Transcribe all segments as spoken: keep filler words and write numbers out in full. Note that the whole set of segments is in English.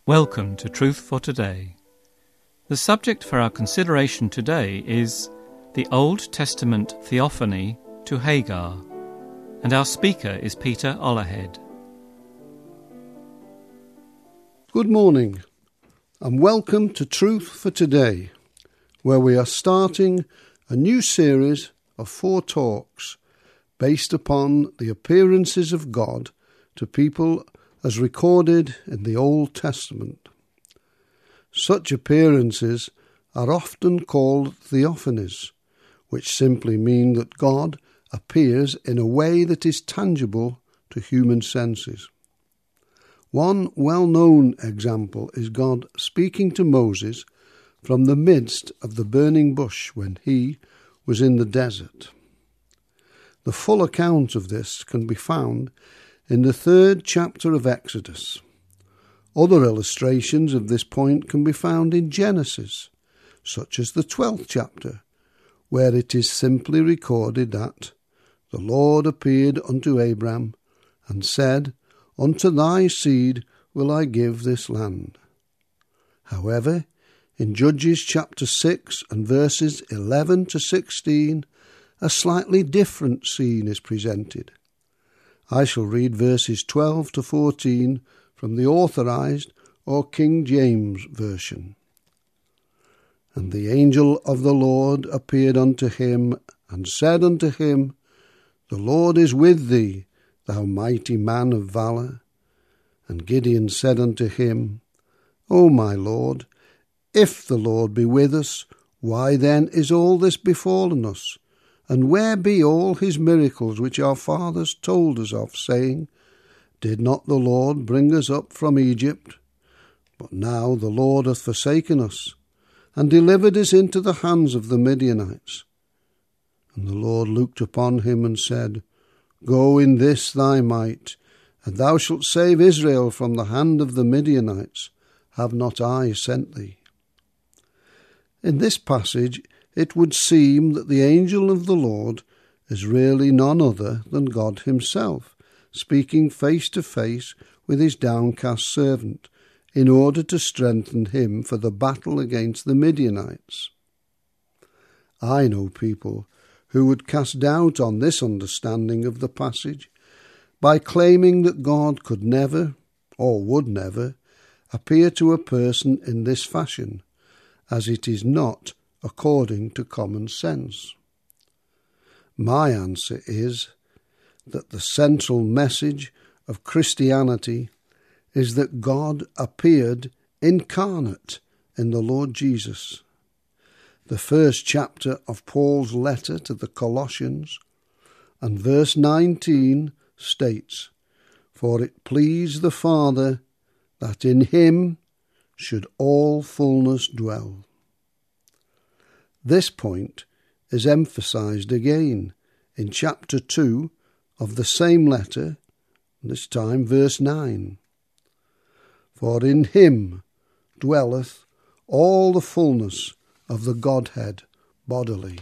Welcome to Truth for Today. The subject for our consideration today is the Old Testament Theophany to Hagar, and our speaker is Peter Ollerhead. Good morning, and welcome to Truth for Today, where we are starting a new series of four talks based upon the appearances of God to people as recorded in the Old Testament. Such appearances are often called theophanies, which simply mean that God appears in a way that is tangible to human senses. One well-known example is God speaking to Moses from the midst of the burning bush when he was in the desert. The full account of this can be found in the third chapter of Exodus. Other illustrations of this point can be found in Genesis, such as the twelfth chapter, where it is simply recorded that the Lord appeared unto Abram and said, Unto thy seed will I give this land. However, in Judges chapter six and verses eleven to sixteen, a slightly different scene is presented. I shall read verses twelve to fourteen from the Authorized or King James Version. And the angel of the Lord appeared unto him, and said unto him, The Lord is with thee, thou mighty man of valour. And Gideon said unto him, O my Lord, if the Lord be with us, why then is all this befallen us? And where be all his miracles which our fathers told us of, saying, Did not the Lord bring us up from Egypt? But now the Lord hath forsaken us, and delivered us into the hands of the Midianites. And the Lord looked upon him and said, Go in this thy might, and thou shalt save Israel from the hand of the Midianites. Have not I sent thee? In this passage it would seem that the angel of the Lord is really none other than God himself, speaking face to face with his downcast servant, in order to strengthen him for the battle against the Midianites. I know people who would cast doubt on this understanding of the passage by claiming that God could never, or would never, appear to a person in this fashion, as it is not according to common sense. My answer is that the central message of Christianity is that God appeared incarnate in the Lord Jesus. The first chapter of Paul's letter to the Colossians and verse nineteen states, For it pleased the Father that in him should all fullness dwell. This point is emphasized again in chapter two of the same letter, this time verse nine. For in him dwelleth all the fullness of the Godhead bodily.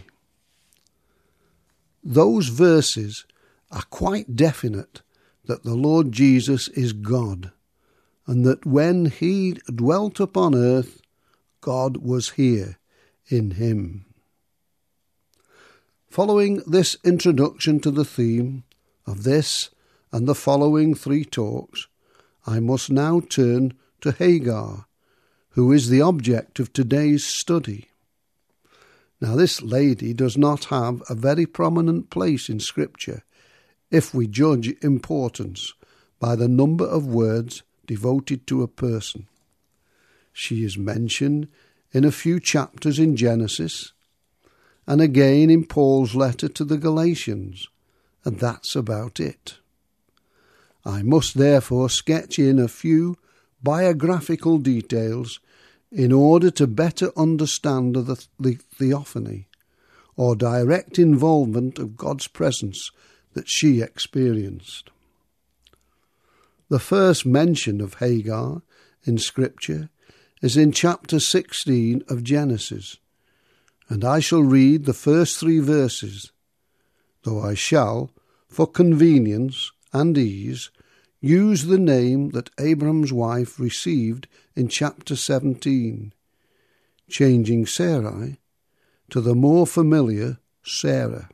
Those verses are quite definite that the Lord Jesus is God, and that when he dwelt upon earth, God was here in him. Following this introduction to the theme of this and the following three talks, I must now turn to Hagar, who is the object of today's study. Now, this lady does not have a very prominent place in Scripture if we judge importance by the number of words devoted to a person. She is mentioned in a few chapters in Genesis, and again in Paul's letter to the Galatians, and that's about it. I must therefore sketch in a few biographical details in order to better understand the, the theophany, or direct involvement of God's presence that she experienced. The first mention of Hagar in Scripture is in chapter sixteen of Genesis, and I shall read the first three verses, though I shall, for convenience and ease, use the name that Abram's wife received in chapter seventeen, changing Sarai to the more familiar Sarah.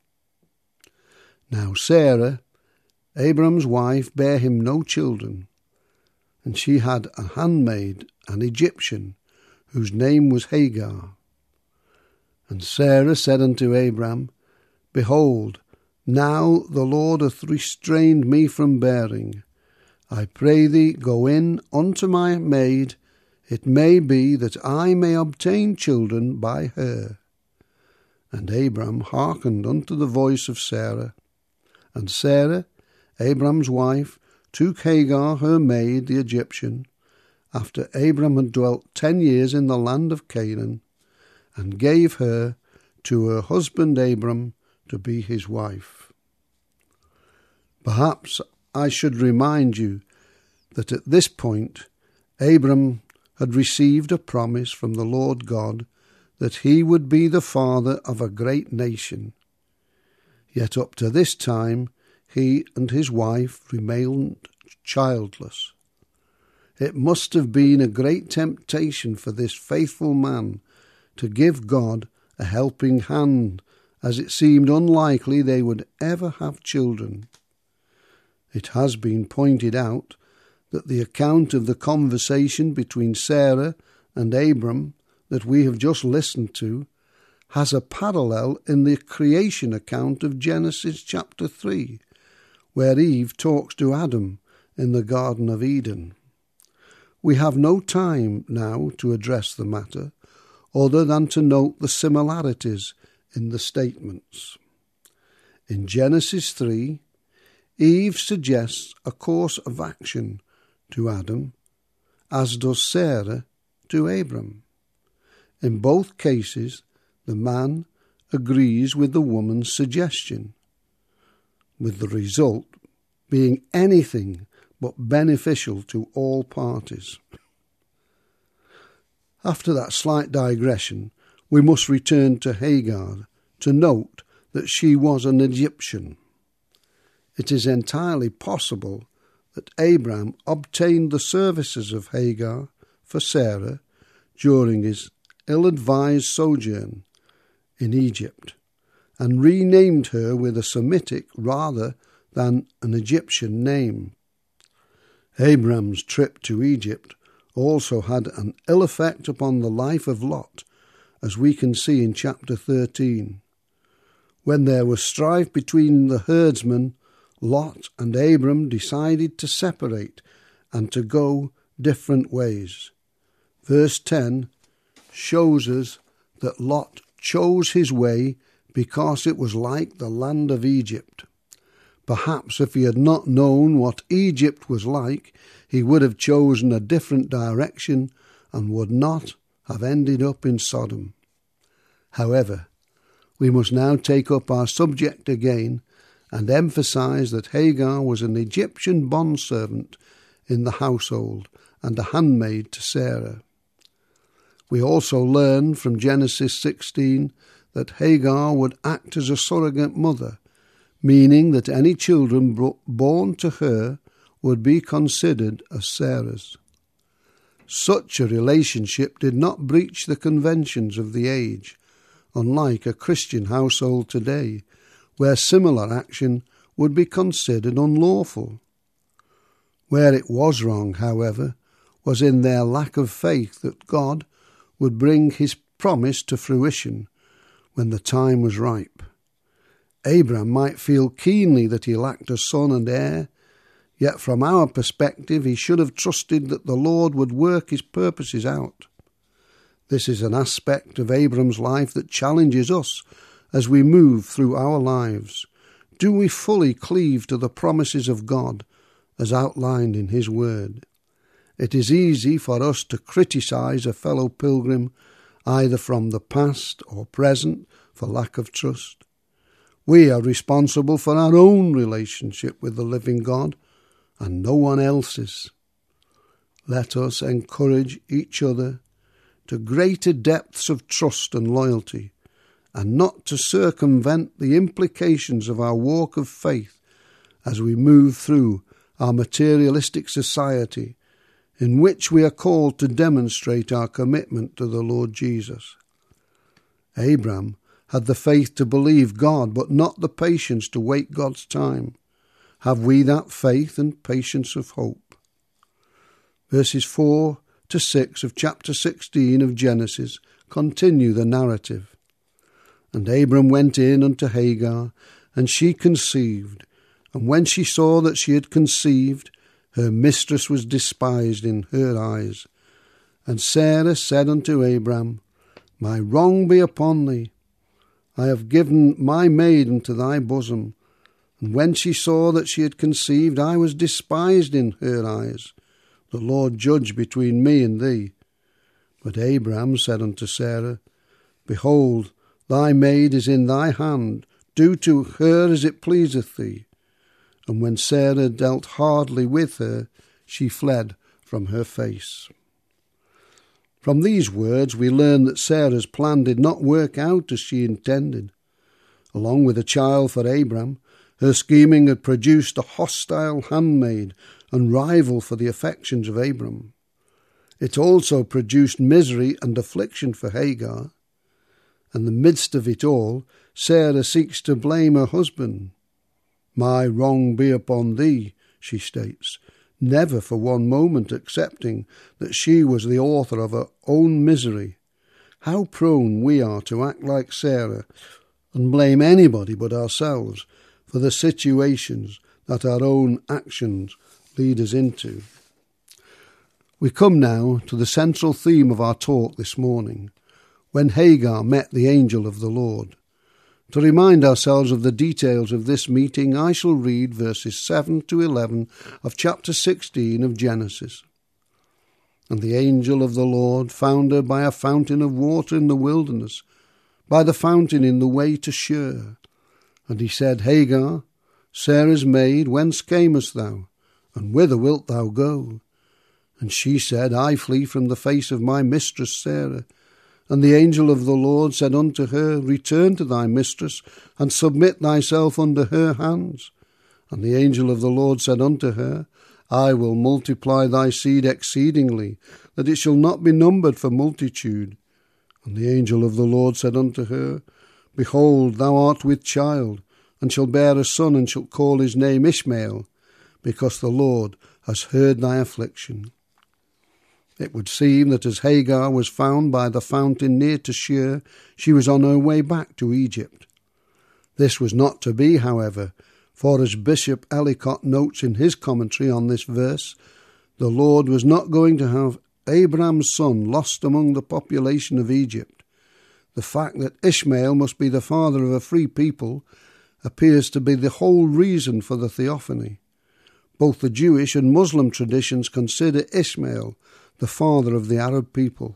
Now Sarah, Abram's wife, bare him no children, and she had a handmaid, an Egyptian, whose name was Hagar. And Sarah said unto Abram, Behold, now the Lord hath restrained me from bearing. I pray thee, go in unto my maid, it may be that I may obtain children by her. And Abram hearkened unto the voice of Sarah. And Sarah, Abram's wife, took Hagar her maid, the Egyptian, after Abram had dwelt ten years in the land of Canaan, and gave her to her husband Abram to be his wife. Perhaps I should remind you that at this point Abram had received a promise from the Lord God that he would be the father of a great nation. Yet up to this time he and his wife remained childless. It must have been a great temptation for this faithful man to give God a helping hand, as it seemed unlikely they would ever have children. It has been pointed out that the account of the conversation between Sarah and Abram that we have just listened to has a parallel in the creation account of Genesis chapter three, where Eve talks to Adam in the Garden of Eden. We have no time now to address the matter, other than to note the similarities in the statements. In Genesis three, Eve suggests a course of action to Adam, as does Sarah to Abram. In both cases, the man agrees with the woman's suggestion, with the result being anything but beneficial to all parties. After that slight digression, we must return to Hagar to note that she was an Egyptian. It is entirely possible that Abram obtained the services of Hagar for Sarah during his ill-advised sojourn in Egypt, and renamed her with a Semitic rather than an Egyptian name. Abram's trip to Egypt also had an ill effect upon the life of Lot, as we can see in chapter thirteen. When there was strife between the herdsmen, Lot and Abram decided to separate and to go different ways. Verse ten shows us that Lot chose his way because it was like the land of Egypt. Perhaps if he had not known what Egypt was like, he would have chosen a different direction and would not have ended up in Sodom. However, we must now take up our subject again and emphasize that Hagar was an Egyptian bondservant in the household and a handmaid to Sarah. We also learn from Genesis sixteen that Hagar would act as a surrogate mother, meaning that any children born to her would be considered as Sarah's. Such a relationship did not breach the conventions of the age, unlike a Christian household today, where similar action would be considered unlawful. Where it was wrong, however, was in their lack of faith that God would bring his promise to fruition when the time was ripe. Abram might feel keenly that he lacked a son and heir, yet from our perspective he should have trusted that the Lord would work his purposes out. This is an aspect of Abram's life that challenges us as we move through our lives. Do we fully cleave to the promises of God as outlined in his word? It is easy for us to criticize a fellow pilgrim, either from the past or present, for lack of trust. We are responsible for our own relationship with the living God, and no one else's. Let us encourage each other to greater depths of trust and loyalty, and not to circumvent the implications of our walk of faith as we move through our materialistic society, in which we are called to demonstrate our commitment to the Lord Jesus. Abram had the faith to believe God, but not the patience to wait God's time. Have we that faith and patience of hope? Verses four to six of chapter sixteen of Genesis continue the narrative. And Abram went in unto Hagar, and she conceived. And when she saw that she had conceived, her mistress was despised in her eyes. And Sarah said unto Abram, My wrong be upon thee. I have given my maid into thy bosom. And when she saw that she had conceived, I was despised in her eyes. The Lord judge between me and thee. But Abram said unto Sarah, Behold, thy maid is in thy hand. Do to her as it pleaseth thee. And when Sarah dealt hardly with her, she fled from her face. From these words we learn that Sarah's plan did not work out as she intended. Along with a child for Abram, her scheming had produced a hostile handmaid and rival for the affections of Abram. It also produced misery and affliction for Hagar. In the midst of it all, Sarah seeks to blame her husband. My wrong be upon thee, she states, never for one moment accepting that she was the author of her own misery. How prone we are to act like Sarah and blame anybody but ourselves for the situations that our own actions lead us into. We come now to the central theme of our talk this morning, when Hagar met the angel of the Lord. To remind ourselves of the details of this meeting, I shall read verses seven to eleven of chapter sixteen of Genesis. And the angel of the Lord found her by a fountain of water in the wilderness, by the fountain in the way to Shur. And he said, Hagar, Sarah's maid, whence camest thou? And whither wilt thou go? And she said, I flee from the face of my mistress Sarah. And the angel of the Lord said unto her, Return to thy mistress, and submit thyself under her hands. And the angel of the Lord said unto her, I will multiply thy seed exceedingly, that it shall not be numbered for multitude. And the angel of the Lord said unto her, Behold, thou art with child, and shalt bear a son, and shalt call his name Ishmael, because the Lord has heard thy affliction. It would seem that as Hagar was found by the fountain near to Shur, she was on her way back to Egypt. This was not to be, however, for as Bishop Ellicott notes in his commentary on this verse, the Lord was not going to have Abraham's son lost among the population of Egypt. The fact that Ishmael must be the father of a free people appears to be the whole reason for the theophany. Both the Jewish and Muslim traditions consider Ishmael the father of the Arab people.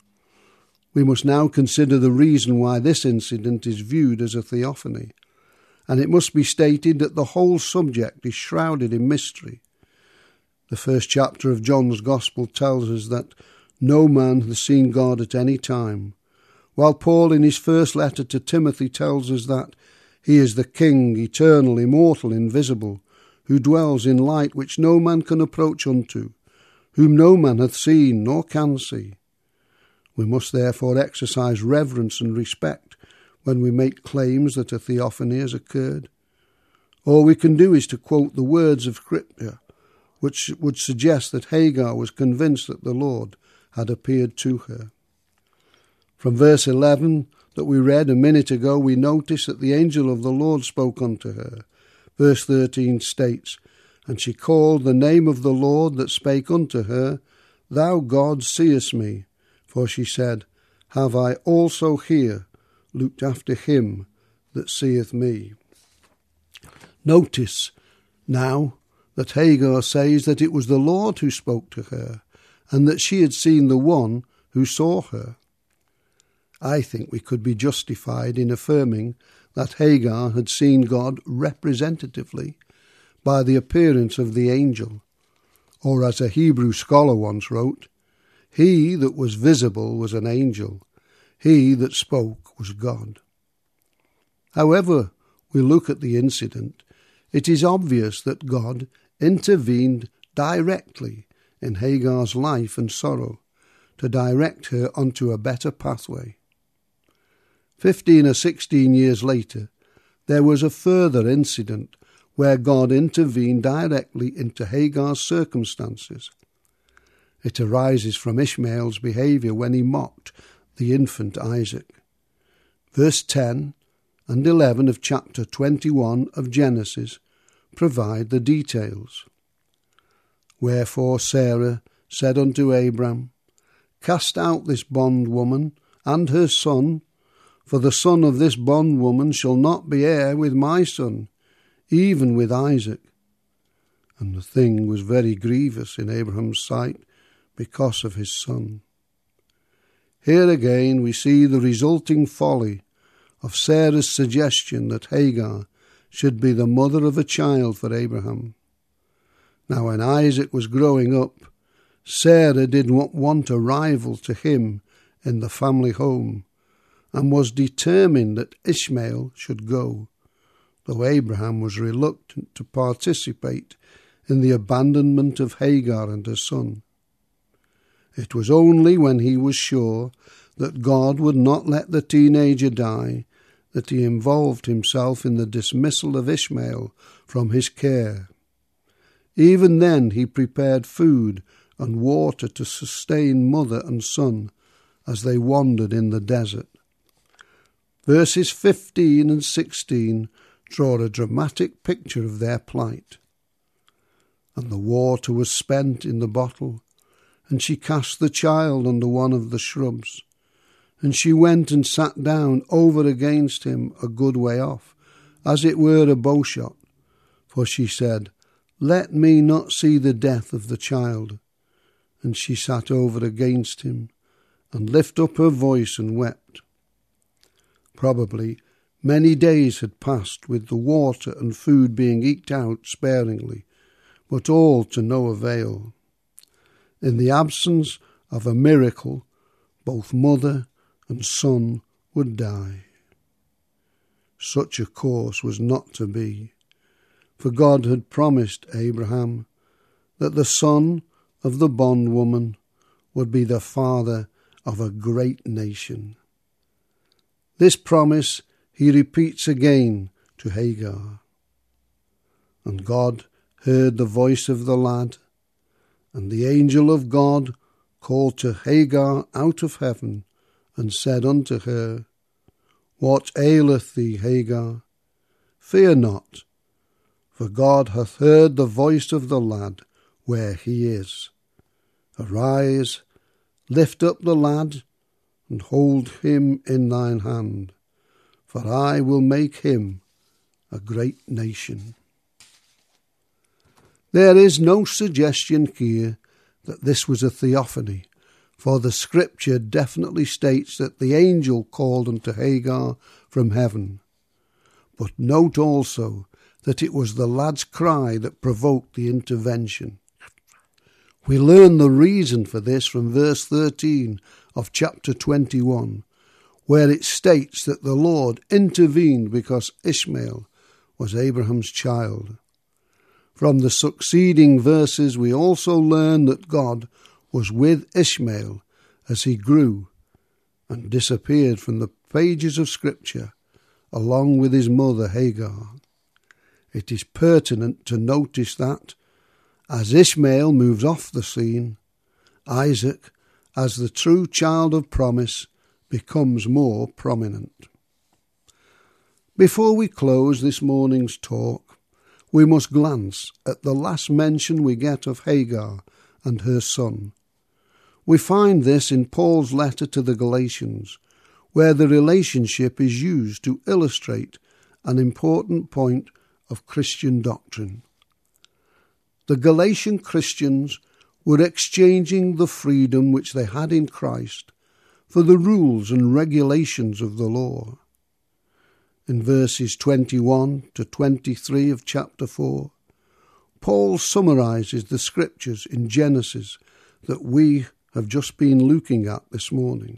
We must now consider the reason why this incident is viewed as a theophany, and it must be stated that the whole subject is shrouded in mystery. The first chapter of John's Gospel tells us that no man has seen God at any time, while Paul in his first letter to Timothy tells us that he is the King, eternal, immortal, invisible, who dwells in light which no man can approach unto, whom no man hath seen nor can see. We must therefore exercise reverence and respect when we make claims that a theophany has occurred. All we can do is to quote the words of Scripture, which would suggest that Hagar was convinced that the Lord had appeared to her. From verse eleven that we read a minute ago, we notice that the angel of the Lord spoke unto her. Verse thirteen states, And she called the name of the Lord that spake unto her, Thou God seest me. For she said, Have I also here looked after him that seeth me? Notice now that Hagar says that it was the Lord who spoke to her, and that she had seen the one who saw her. I think we could be justified in affirming that Hagar had seen God representatively by the appearance of the angel, or as a Hebrew scholar once wrote, He that was visible was an angel, he that spoke was God. However we look at the incident, it is obvious that God intervened directly in Hagar's life and sorrow to direct her onto a better pathway. Fifteen or sixteen years later, there was a further incident where God intervened directly into Hagar's circumstances. It arises from Ishmael's behaviour when he mocked the infant Isaac. Verse ten and eleven of chapter twenty-one of Genesis provide the details. Wherefore Sarah said unto Abram, Cast out this bondwoman and her son, for the son of this bondwoman shall not be heir with my son, even with Isaac. And the thing was very grievous in Abraham's sight because of his son. Here again we see the resulting folly of Sarah's suggestion that Hagar should be the mother of a child for Abraham. Now when Isaac was growing up, Sarah did not want a rival to him in the family home, and was determined that Ishmael should go, though Abraham was reluctant to participate in the abandonment of Hagar and her son. It was only when he was sure that God would not let the teenager die that he involved himself in the dismissal of Ishmael from his care. Even then he prepared food and water to sustain mother and son as they wandered in the desert. Verses fifteen and sixteen draw a dramatic picture of their plight. And the water was spent in the bottle, and she cast the child under one of the shrubs. And she went and sat down over against him a good way off, as it were a bowshot. For she said, Let me not see the death of the child. And she sat over against him, and lifted up her voice and wept. Probably many days had passed with the water and food being eked out sparingly, but all to no avail. In the absence of a miracle, both mother and son would die. Such a course was not to be, for God had promised Abraham that the son of the bondwoman would be the father of a great nation. This promise he repeats again to Hagar. And God heard the voice of the lad, and the angel of God called to Hagar out of heaven, and said unto her, What aileth thee, Hagar? Fear not, for God hath heard the voice of the lad where he is. Arise, lift up the lad, and hold him in thine hand, for I will make him a great nation. There is no suggestion here that this was a theophany, for the scripture definitely states that the angel called unto Hagar from heaven. But note also that it was the lad's cry that provoked the intervention. We learn the reason for this from verse thirteen of chapter twenty-one, where it states that the Lord intervened because Ishmael was Abraham's child. From the succeeding verses we also learn that God was with Ishmael as he grew and disappeared from the pages of Scripture along with his mother Hagar. It is pertinent to notice that as Ishmael moves off the scene, Isaac, as the true child of promise, becomes more prominent. Before we close this morning's talk, we must glance at the last mention we get of Hagar and her son. We find this in Paul's letter to the Galatians, where the relationship is used to illustrate an important point of Christian doctrine. The Galatian Christians were exchanging the freedom which they had in Christ for the rules and regulations of the law. In verses twenty-one to twenty-three of chapter four, Paul summarizes the scriptures in Genesis that we have just been looking at this morning.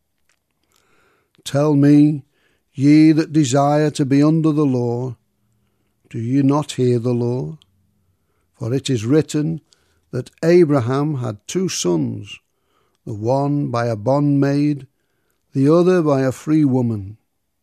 Tell me, ye that desire to be under the law, do ye not hear the law? For it is written that Abraham had two sons, the one by a bondmaid, the other by a free woman.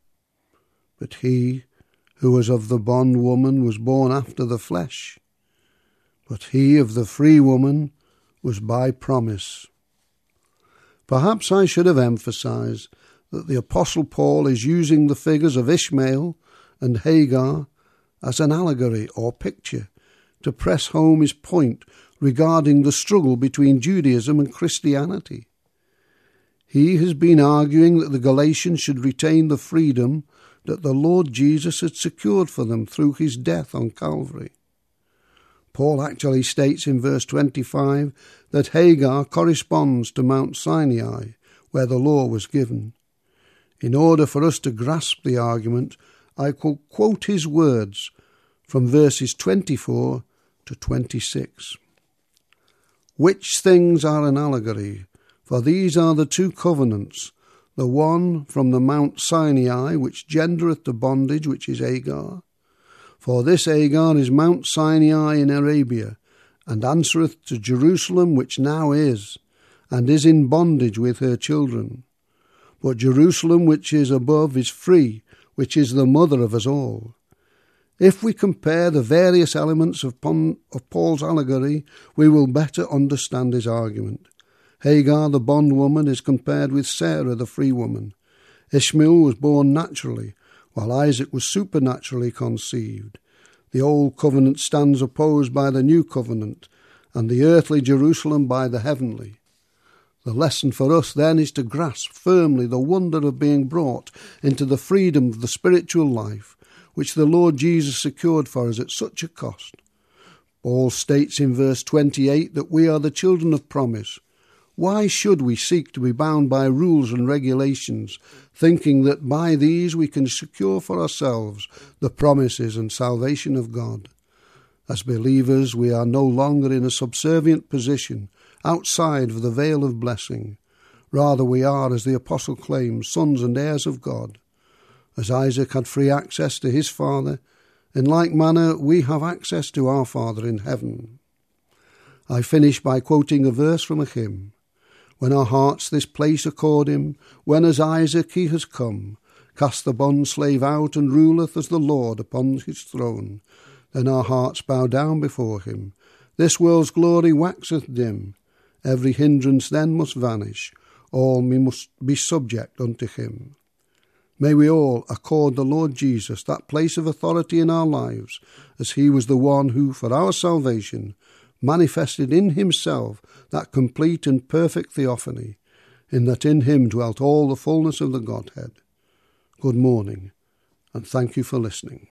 But he who was of the bondwoman was born after the flesh, but he of the free woman was by promise. Perhaps I should have emphasized that the Apostle Paul is using the figures of Ishmael and Hagar as an allegory or picture to press home his point regarding the struggle between Judaism and Christianity. He has been arguing that the Galatians should retain the freedom that the Lord Jesus had secured for them through his death on Calvary. Paul actually states in verse twenty-five that Hagar corresponds to Mount Sinai, where the law was given. In order for us to grasp the argument, I will quote his words from verses twenty-four to twenty-six. Which things are an allegory? For these are the two covenants, the one from the Mount Sinai, which gendereth the bondage, which is Hagar. For this Hagar is Mount Sinai in Arabia, and answereth to Jerusalem, which now is, and is in bondage with her children. But Jerusalem, which is above, is free, which is the mother of us all. If we compare the various elements of, Pon- of Paul's allegory, we will better understand his argument. Hagar, the bondwoman, is compared with Sarah, the free woman. Ishmael was born naturally, while Isaac was supernaturally conceived. The old covenant stands opposed by the new covenant, and the earthly Jerusalem by the heavenly. The lesson for us then is to grasp firmly the wonder of being brought into the freedom of the spiritual life, which the Lord Jesus secured for us at such a cost. Paul states in verse twenty-eight that we are the children of promise. Why should we seek to be bound by rules and regulations, thinking that by these we can secure for ourselves the promises and salvation of God? As believers, we are no longer in a subservient position outside of the veil of blessing. Rather, we are, as the apostle claims, sons and heirs of God. As Isaac had free access to his father, in like manner we have access to our Father in heaven. I finish by quoting a verse from a hymn. When our hearts this place accord him, when as Isaac he has come, cast the bondslave out and ruleth as the Lord upon his throne, then our hearts bow down before him. This world's glory waxeth dim. Every hindrance then must vanish. All we must be subject unto him. May we all accord the Lord Jesus that place of authority in our lives, as he was the one who, for our salvation, manifested in himself that complete and perfect theophany, in that in him dwelt all the fullness of the Godhead. Good morning, and thank you for listening.